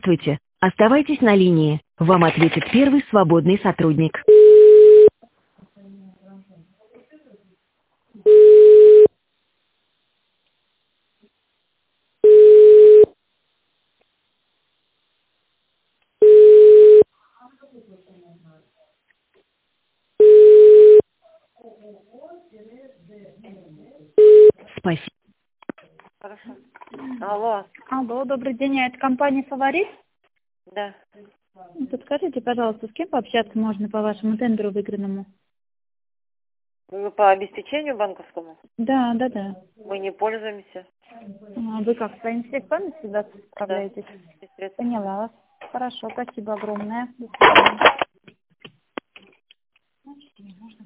Здравствуйте. Оставайтесь на линии. Вам ответит первый свободный сотрудник. Спасибо. Хорошо. Алло, Алло, добрый день, это компания «Фаворит». да. Подскажите, пожалуйста, с кем пообщаться можно по вашему тендеру выигранному? Вы по обеспечению банковскому? Да. Мы не пользуемся. Вы как, своими средствами всегда Да. справляетесь? Без средств. Поняла вас. Хорошо, спасибо огромное. До свидания.